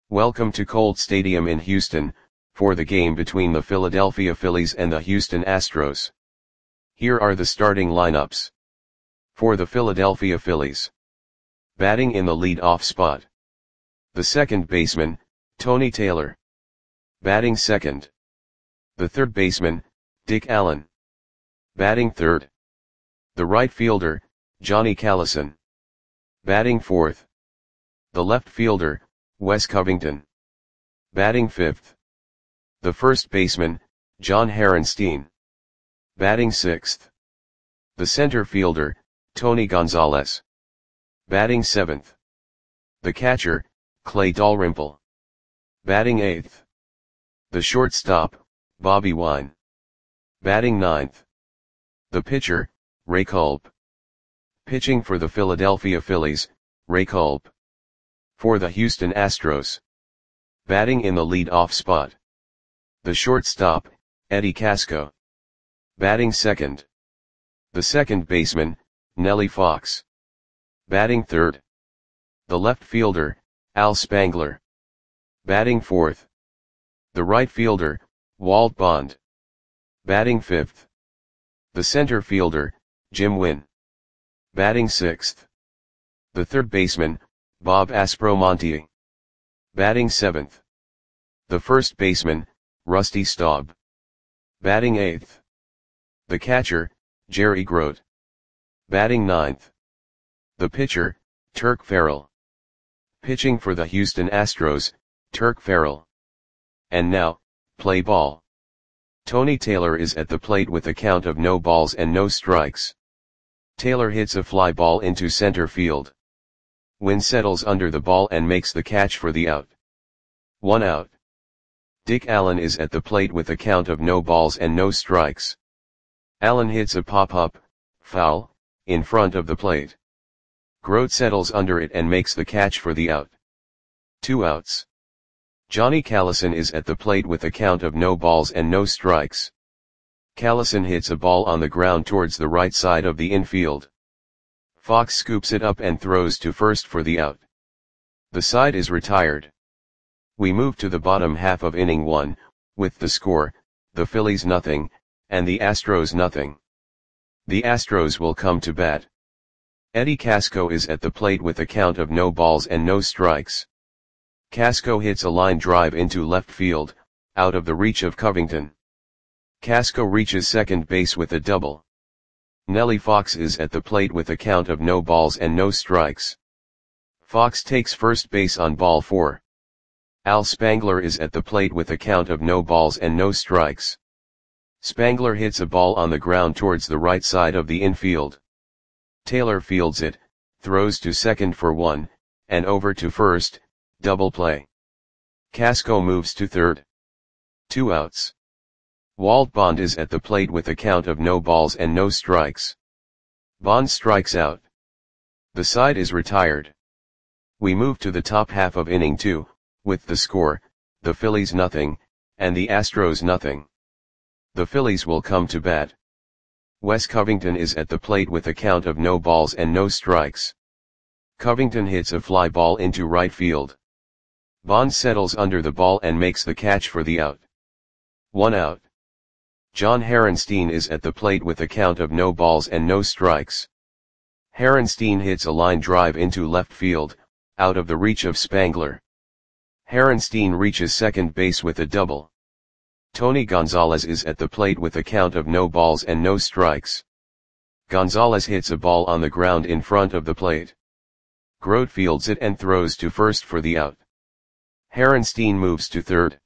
Welcome to Colt Stadium in Houston, for the game between the Philadelphia Phillies and the Houston Astros. Here are the starting lineups. For the Philadelphia Phillies. Batting in the lead-off spot. The second baseman, Tony Taylor. Batting second. The third baseman, Dick Allen. Batting third. The right fielder, Johnny Callison. Batting fourth. The left fielder, Wes Covington. Batting fifth. The first baseman, John Harenstein. Batting sixth. The center fielder, Tony Gonzalez. Batting seventh. The catcher, Clay Dalrymple. Batting eighth. The shortstop, Bobby Wine. Batting ninth. The pitcher, Ray Culp. Pitching for the Philadelphia Phillies, Ray Culp. For the Houston Astros. Batting in the lead-off spot. The shortstop, Eddie Casco. Batting second. The second baseman, Nellie Fox. Batting third. The left fielder, Al Spangler. Batting fourth. The right fielder, Walt Bond. Batting fifth. The center fielder, Jim Wynn. Batting sixth. The third baseman, Bob Aspromonte. Batting seventh. The first baseman, Rusty Staub. Batting eighth. The catcher, Jerry Grote. Batting ninth. The pitcher, Turk Farrell. Pitching for the Houston Astros, Turk Farrell. And now, play ball. Tony Taylor is at the plate with a count of no balls and no strikes. Taylor hits a fly ball into center field. Wynn settles under the ball and makes the catch for the out. 1 out. Dick Allen is at the plate with a count of no balls and no strikes. Allen hits a pop-up, foul, in front of the plate. Grote settles under it and makes the catch for the out. 2 outs. Johnny Callison is at the plate with a count of no balls and no strikes. Callison hits a ball on the ground towards the right side of the infield. Fox scoops it up and throws to first for the out. The side is retired. We move to the bottom half of inning 1, with the score, the Phillies nothing, and the Astros nothing. The Astros will come to bat. Eddie Casco is at the plate with a count of no balls and no strikes. Casco hits a line drive into left field, out of the reach of Covington. Casco reaches second base with a double. Nellie Fox is at the plate with a count of no balls and no strikes. Fox takes first base on ball 4. Al Spangler is at the plate with a count of no balls and no strikes. Spangler hits a ball on the ground towards the right side of the infield. Taylor fields it, throws to second for 1, and over to first, double play. Casco moves to third. 2 outs. Walt Bond is at the plate with a count of no balls and no strikes. Bond strikes out. The side is retired. We move to the top half of inning 2, with the score, the Phillies nothing, and the Astros nothing. The Phillies will come to bat. Wes Covington is at the plate with a count of no balls and no strikes. Covington hits a fly ball into right field. Bond settles under the ball and makes the catch for the out. 1 out. John Harenstein is at the plate with a count of no balls and no strikes. Harenstein hits a line drive into left field, out of the reach of Spangler. Harenstein reaches second base with a double. Tony Gonzalez is at the plate with a count of no balls and no strikes. Gonzalez hits a ball on the ground in front of the plate. Grote fields it and throws to first for the out. Harenstein moves to third.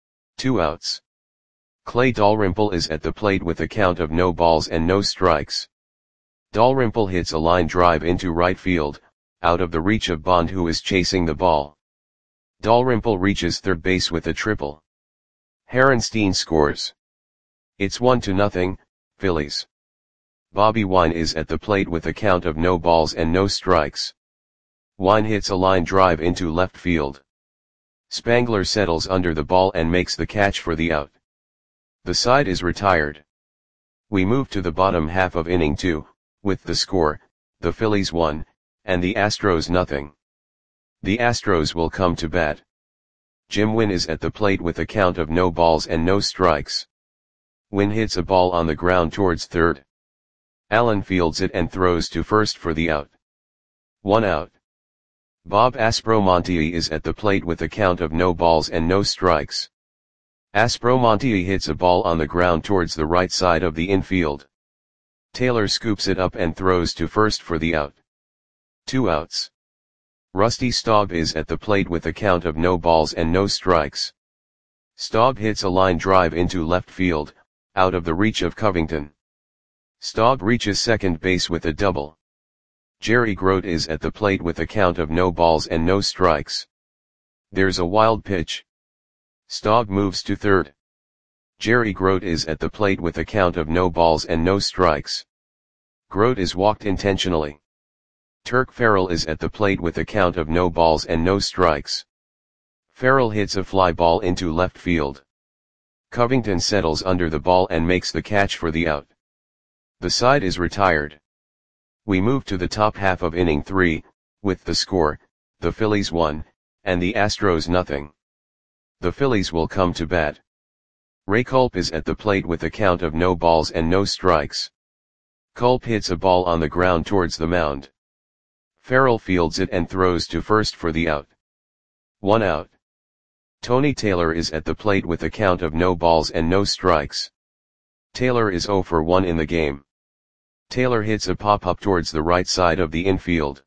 2 outs. Clay Dalrymple is at the plate with a count of no balls and no strikes. Dalrymple hits a line drive into right field, out of the reach of Bond who is chasing the ball. Dalrymple reaches third base with a triple. Harenstein scores. It's 1-0, Phillies. Bobby Wine is at the plate with a count of no balls and no strikes. Wine hits a line drive into left field. Spangler settles under the ball and makes the catch for the out. The side is retired. We move to the bottom half of inning 2, with the score, the Phillies 1, and the Astros nothing. The Astros will come to bat. Jim Wynn is at the plate with a count of no balls and no strikes. Wynn hits a ball on the ground towards third. Allen fields it and throws to first for the out. 1 out. Bob Aspromonte is at the plate with a count of no balls and no strikes. Aspromonte hits a ball on the ground towards the right side of the infield. Taylor scoops it up and throws to first for the out. 2 outs. Rusty Staub is at the plate with a count of no balls and no strikes. Staub hits a line drive into left field, out of the reach of Covington. Staub reaches second base with a double. Jerry Grote is at the plate with a count of no balls and no strikes. There's a wild pitch. Staub moves to third. Jerry Grote is at the plate with a count of no balls and no strikes. Grote is walked intentionally. Turk Farrell is at the plate with a count of no balls and no strikes. Farrell hits a fly ball into left field. Covington settles under the ball and makes the catch for the out. The side is retired. We move to the top half of inning 3, with the score, the Phillies 1, and the Astros nothing. The Phillies will come to bat. Ray Culp is at the plate with a count of no balls and no strikes. Culp hits a ball on the ground towards the mound. Farrell fields it and throws to first for the out. 1 out. Tony Taylor is at the plate with a count of no balls and no strikes. Taylor is 0 for 1 in the game. Taylor hits a pop-up towards the right side of the infield.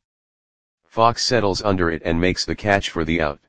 Fox settles under it and makes the catch for the out.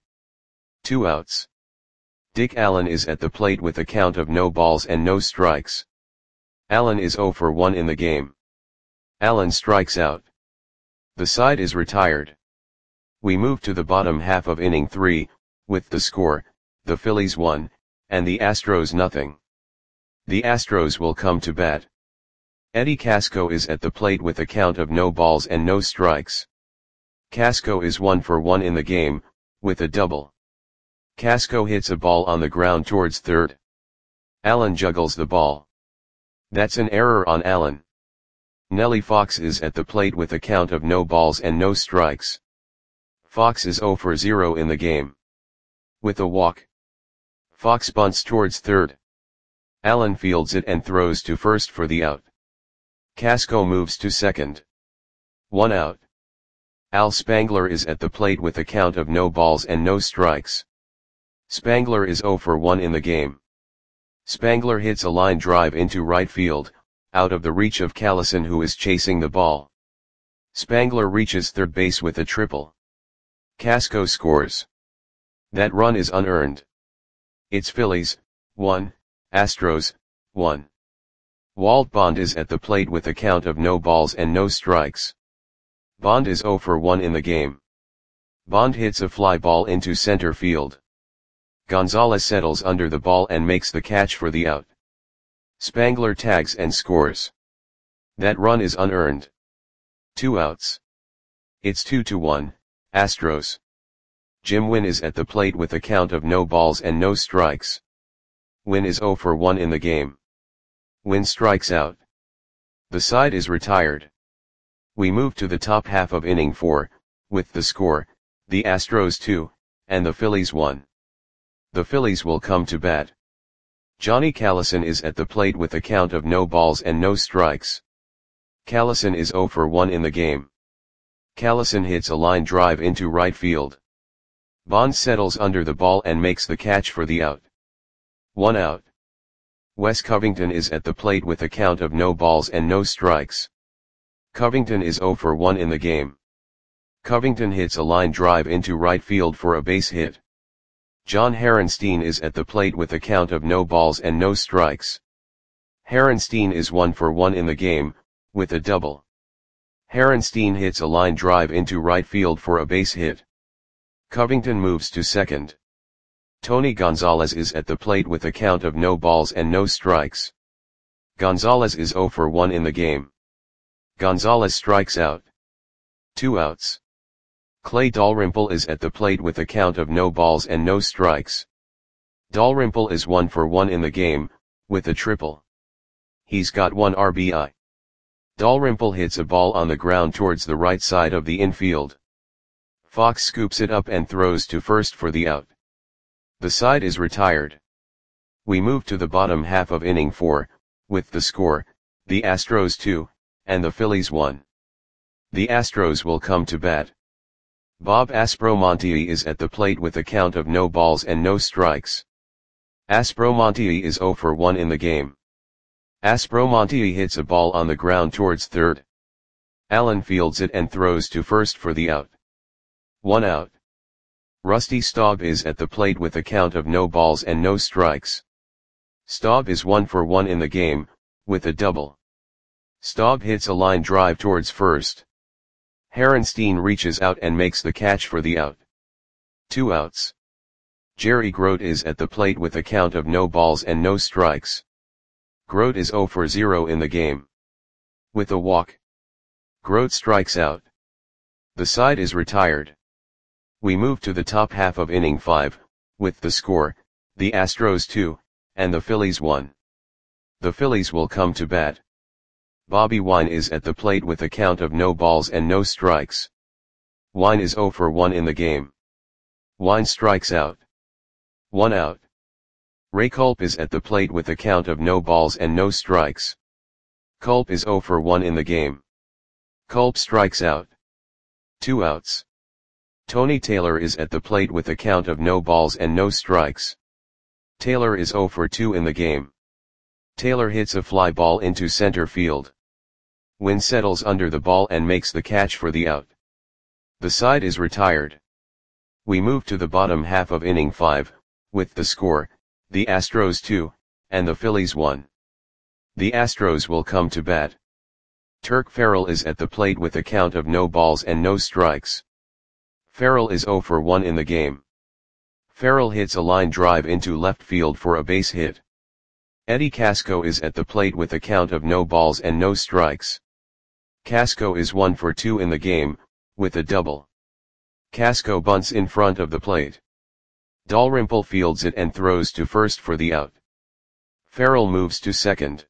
2 outs. Dick Allen is at the plate with a count of no balls and no strikes. Allen is 0 for 1 in the game. Allen strikes out. The side is retired. We move to the bottom half of inning 3, with the score, the Phillies 1, and the Astros nothing. The Astros will come to bat. Eddie Casco is at the plate with a count of no balls and no strikes. Casco is 1 for 1 in the game, with a double. Casco hits a ball on the ground towards third. Allen juggles the ball. That's an error on Allen. Nellie Fox is at the plate with a count of no balls and no strikes. Fox is 0 for 0 in the game. With a walk. Fox bunts towards third. Allen fields it and throws to first for the out. Casco moves to second. 1 out. Al Spangler is at the plate with a count of no balls and no strikes. Spangler is 0 for 1 in the game. Spangler hits a line drive into right field, out of the reach of Callison who is chasing the ball. Spangler reaches third base with a triple. Casco scores. That run is unearned. It's Phillies, 1, Astros, 1. Walt Bond is at the plate with a count of no balls and no strikes. Bond is 0 for 1 in the game. Bond hits a fly ball into center field. Gonzalez settles under the ball and makes the catch for the out. Spangler tags and scores. That run is unearned. 2 outs. It's 2-1, Astros. Jim Wynn is at the plate with a count of no balls and no strikes. Wynn is 0 for 1 in the game. Wynn strikes out. The side is retired. We move to the top half of inning 4, with the score, the Astros 2, and the Phillies 1. The Phillies will come to bat. Johnny Callison is at the plate with a count of no balls and no strikes. Callison is 0 for 1 in the game. Callison hits a line drive into right field. Bond settles under the ball and makes the catch for the out. 1 out. Wes Covington is at the plate with a count of no balls and no strikes. Covington is 0 for 1 in the game. Covington hits a line drive into right field for a base hit. John Harenstein is at the plate with a count of no balls and no strikes. Harenstein is 1 for 1 in the game, with a double. Harenstein hits a line drive into right field for a base hit. Covington moves to second. Tony Gonzalez is at the plate with a count of no balls and no strikes. Gonzalez is 0 for 1 in the game. Gonzalez strikes out. 2 outs. Clay Dalrymple is at the plate with a count of no balls and no strikes. Dalrymple is 1 for 1 in the game, with a triple. He's got 1 RBI. Dalrymple hits a ball on the ground towards the right side of the infield. Fox scoops it up and throws to first for the out. The side is retired. We move to the bottom half of inning 4, with the score, the Astros 2, and the Phillies 1. The Astros will come to bat. Bob Aspromonte is at the plate with a count of no balls and no strikes. Aspromonte is 0 for 1 in the game. Aspromonte hits a ball on the ground towards third. Allen fields it and throws to first for the out. 1 out. Rusty Staub is at the plate with a count of no balls and no strikes. Staub is 1 for 1 in the game, with a double. Staub hits a line drive towards first. Harenstein reaches out and makes the catch for the out. 2 outs. Jerry Grote is at the plate with a count of no balls and no strikes. Grote is 0 for 0 in the game. With a walk, Grote strikes out. The side is retired. We move to the top half of inning 5, with the score, the Astros 2, and the Phillies 1. The Phillies will come to bat. Bobby Wine is at the plate with a count of no balls and no strikes. Wine is 0 for 1 in the game. Wine strikes out. 1 out. Ray Culp is at the plate with a count of no balls and no strikes. Culp is 0 for 1 in the game. Culp strikes out. 2 outs. Tony Taylor is at the plate with a count of no balls and no strikes. Taylor is 0 for 2 in the game. Taylor hits a fly ball into center field. Wynn settles under the ball and makes the catch for the out. The side is retired. We move to the bottom half of inning 5, with the score, the Astros 2, and the Phillies 1. The Astros will come to bat. Turk Farrell is at the plate with a count of no balls and no strikes. Farrell is 0 for 1 in the game. Farrell hits a line drive into left field for a base hit. Eddie Casco is at the plate with a count of no balls and no strikes. Casco is 1 for 2 in the game, with a double. Casco bunts in front of the plate. Dalrymple fields it and throws to first for the out. Farrell moves to second.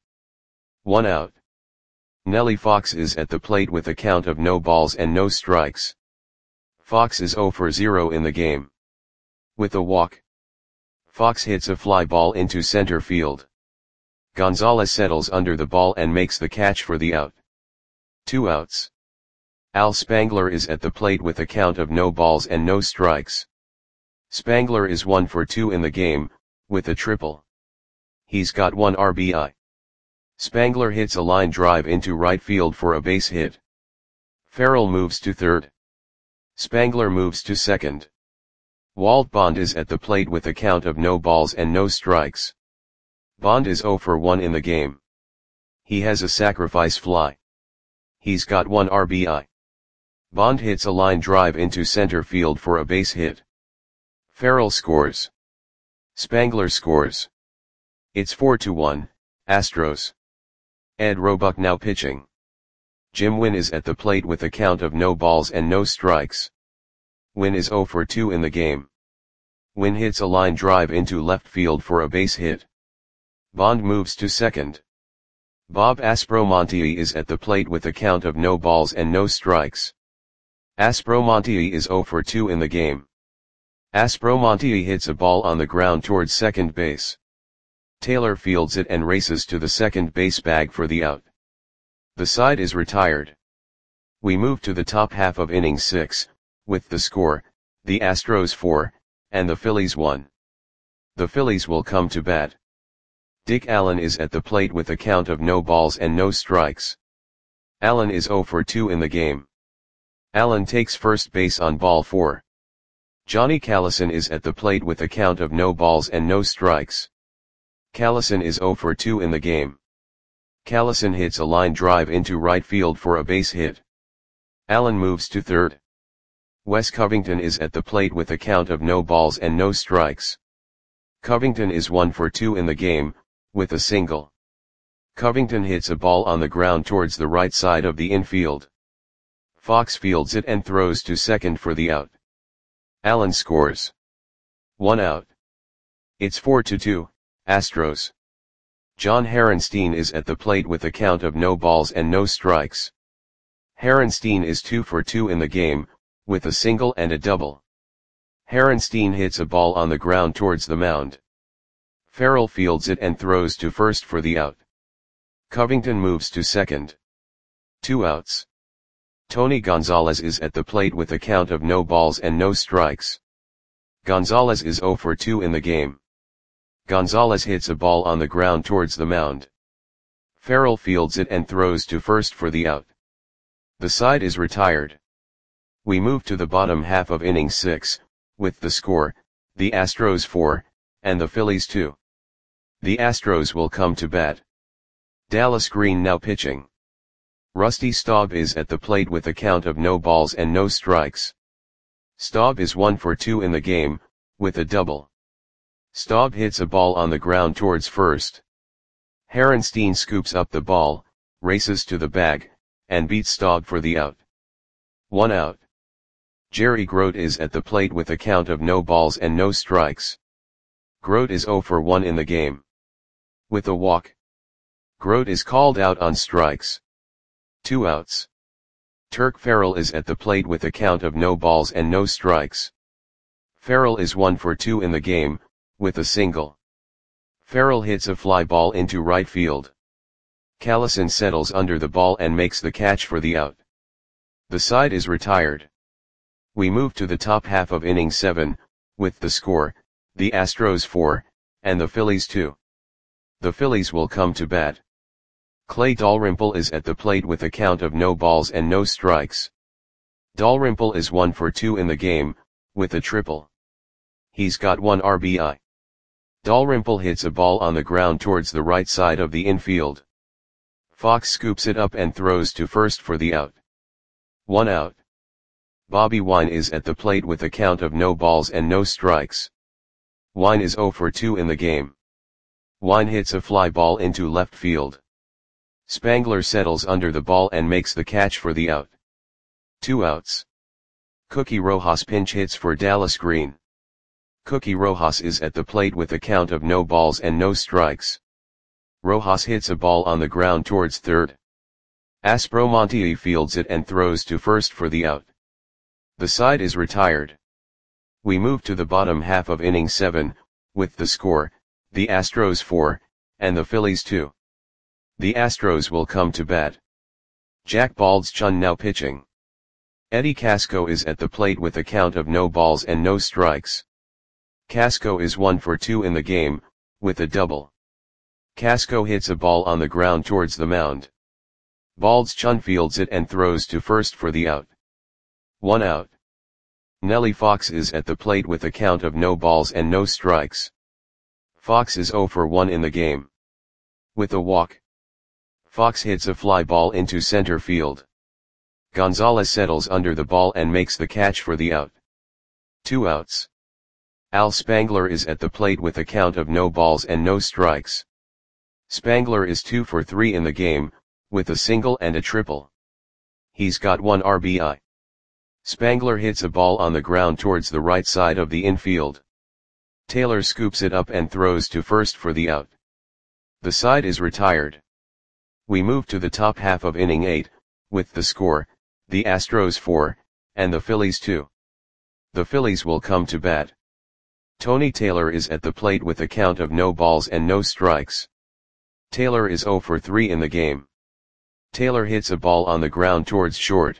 1 out. Nellie Fox is at the plate with a count of no balls and no strikes. Fox is 0 for 0 in the game. With a walk, Fox hits a fly ball into center field. Gonzalez settles under the ball and makes the catch for the out. 2 outs. Al Spangler is at the plate with a count of no balls and no strikes. Spangler is 1 for 2 in the game, with a triple. He's got 1 RBI. Spangler hits a line drive into right field for a base hit. Farrell moves to third. Spangler moves to second. Walt Bond is at the plate with a count of no balls and no strikes. Bond is 0 for 1 in the game. He has a sacrifice fly. He's got 1 RBI. Bond hits a line drive into center field for a base hit. Farrell scores. Spangler scores. It's 4-1, Astros. Ed Roebuck now pitching. Jim Wynn is at the plate with a count of no balls and no strikes. Wynn is 0 for 2 in the game. Wynn hits a line drive into left field for a base hit. Bond moves to second. Bob Aspromonte is at the plate with a count of no balls and no strikes. Aspromonte is 0 for 2 in the game. Aspromonte hits a ball on the ground towards second base. Taylor fields it and races to the second base bag for the out. The side is retired. We move to the top half of inning 6, with the score, the Astros 4, and the Phillies 1. The Phillies will come to bat. Dick Allen is at the plate with a count of no balls and no strikes. Allen is 0 for 2 in the game. Allen takes first base on ball 4. Johnny Callison is at the plate with a count of no balls and no strikes. Callison is 0 for 2 in the game. Callison hits a line drive into right field for a base hit. Allen moves to third. Wes Covington is at the plate with a count of no balls and no strikes. Covington is 1 for 2 in the game, with a single. Covington hits a ball on the ground towards the right side of the infield. Fox fields it and throws to second for the out. Allen scores. 1 out. It's 4-2, Astros. John Harenstein is at the plate with a count of no balls and no strikes. Harenstein is 2 for 2 in the game, with a single and a double. Harenstein hits a ball on the ground towards the mound. Farrell fields it and throws to first for the out. Covington moves to second. 2 outs. Tony Gonzalez is at the plate with a count of no balls and no strikes. Gonzalez is 0 for 2 in the game. Gonzalez hits a ball on the ground towards the mound. Farrell fields it and throws to first for the out. The side is retired. We move to the bottom half of inning 6, with the score, the Astros 4, and the Phillies 2. The Astros will come to bat. Dallas Green now pitching. Rusty Staub is at the plate with a count of no balls and no strikes. Staub is 1 for 2 in the game, with a double. Staub hits a ball on the ground towards first. Harenstein scoops up the ball, races to the bag, and beats Staub for the out. 1 out. Jerry Grote is at the plate with a count of no balls and no strikes. Grote is 0 for 1 in the game. With a walk. Grote is called out on strikes. 2 outs. Turk Farrell is at the plate with a count of no balls and no strikes. Farrell is 1 for 2 in the game, with a single. Farrell hits a fly ball into right field. Callison settles under the ball and makes the catch for the out. The side is retired. We move to the top half of inning 7, with the score, the Astros 4, and the Phillies 2. The Phillies will come to bat. Clay Dalrymple is at the plate with a count of no balls and no strikes. Dalrymple is 1 for 2 in the game, with a triple. He's got 1 RBI. Dalrymple hits a ball on the ground towards the right side of the infield. Fox scoops it up and throws to first for the out. 1 out. Bobby Wine is at the plate with a count of no balls and no strikes. Wine is 0 for 2 in the game. Wine hits a fly ball into left field. Spangler settles under the ball and makes the catch for the out. 2 outs. Cookie Rojas pinch hits for Dallas Green. Cookie Rojas is at the plate with a count of no balls and no strikes. Rojas hits a ball on the ground towards third. Aspromonte fields it and throws to first for the out. The side is retired. We move to the bottom half of inning 7, with the score, the Astros 4, and the Phillies 2. The Astros will come to bat. Jack Baldschun now pitching. Eddie Casco is at the plate with a count of no balls and no strikes. Casco is 1 for 2 in the game, with a double. Casco hits a ball on the ground towards the mound. Baldschun fields it and throws to first for the out. 1 out. Nellie Fox is at the plate with a count of no balls and no strikes. Fox is 0 for 1 in the game. With a walk. Fox hits a fly ball into center field. Gonzalez settles under the ball and makes the catch for the out. 2 outs. Al Spangler is at the plate with a count of no balls and no strikes. Spangler is 2 for 3 in the game, with a single and a triple. He's got 1 RBI. Spangler hits a ball on the ground towards the right side of the infield. Taylor scoops it up and throws to first for the out. The side is retired. We move to the top half of inning 8, with the score, the Astros 4, and the Phillies 2. The Phillies will come to bat. Tony Taylor is at the plate with a count of no balls and no strikes. Taylor is 0 for 3 in the game. Taylor hits a ball on the ground towards short.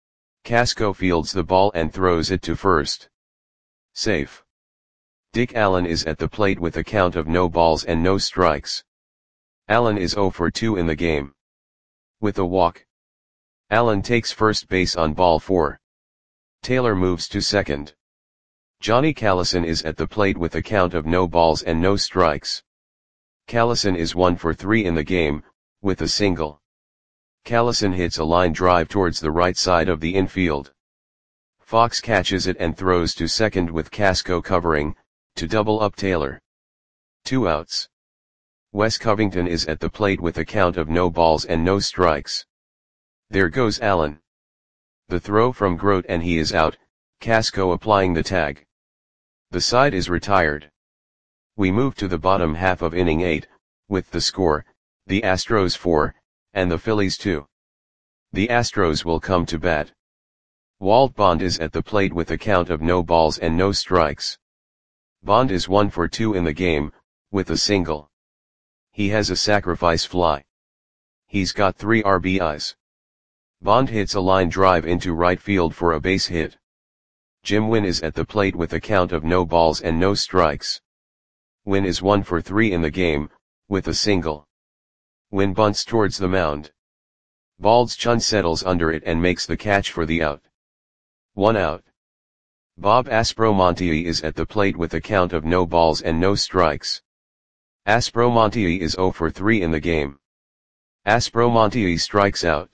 Casco fields the ball and throws it to first. Safe. Dick Allen is at the plate with a count of no balls and no strikes. Allen is 0 for 2 in the game. With a walk. Allen takes first base on ball 4. Taylor moves to second. Johnny Callison is at the plate with a count of no balls and no strikes. Callison is 1 for 3 in the game, with a single. Callison hits a line drive towards the right side of the infield. Fox catches it and throws to second with Casco covering, to double up Taylor. 2 outs. Wes Covington is at the plate with a count of no balls and no strikes. There goes Allen. The throw from Grote and he is out, Casco applying the tag. The side is retired. We move to the bottom half of inning 8, with the score, the Astros 4, and the Phillies 2. The Astros will come to bat. Walt Bond is at the plate with a count of no balls and no strikes. Bond is 1 for 2 in the game, with a single. He has a sacrifice fly. He's got 3 RBIs. Bond hits a line drive into right field for a base hit. Jim Wynn is at the plate with a count of no balls and no strikes. Wynn is 1 for 3 in the game, with a single. Wynn bunts towards the mound. Bald's Chun settles under it and makes the catch for the out. 1 out. Bob Aspromonte is at the plate with a count of no balls and no strikes. Aspromonte is 0 for 3 in the game. Aspromonte strikes out.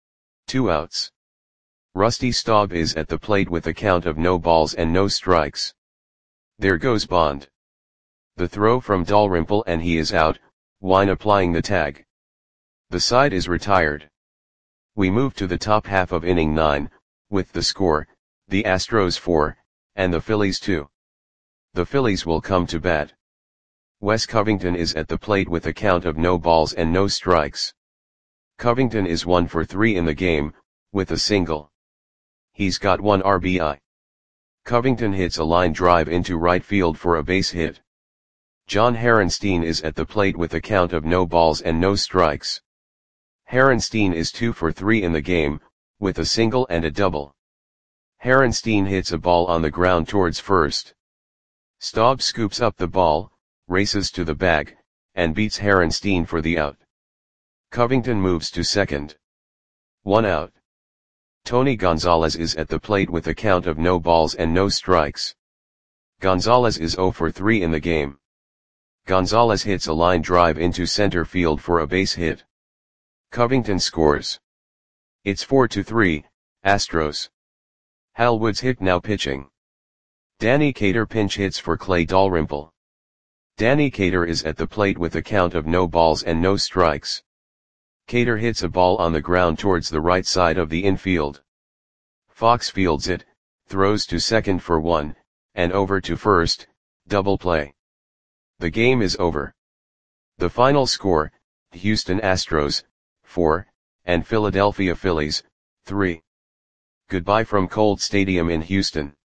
2 outs. Rusty Staub is at the plate with a count of no balls and no strikes. There goes Bond. The throw from Dalrymple and he is out, Wine applying the tag. The side is retired. We move to the top half of inning 9, with the score, the Astros 4, and the Phillies 2. The Phillies will come to bat. Wes Covington is at the plate with a count of no balls and no strikes. Covington is 1 for 3 in the game, with a single. He's got 1 RBI. Covington hits a line drive into right field for a base hit. John Harenstein is at the plate with a count of no balls and no strikes. Harenstein is 2 for 3 in the game, with a single and a double. Harenstein hits a ball on the ground towards first. Staub scoops up the ball, races to the bag, and beats Harenstein for the out. Covington moves to second. 1 out. Tony Gonzalez is at the plate with a count of no balls and no strikes. Gonzalez is 0 for 3 in the game. Gonzalez hits a line drive into center field for a base hit. Covington scores. It's 4-3, Astros. Hal Woods hit now pitching. Danny Cater pinch hits for Clay Dalrymple. Danny Cater is at the plate with a count of no balls and no strikes. Cater hits a ball on the ground towards the right side of the infield. Fox fields it, throws to second for 1, and over to first, double play. The game is over. The final score, Houston Astros, 4, and Philadelphia Phillies, 3. Goodbye from Colt Stadium in Houston.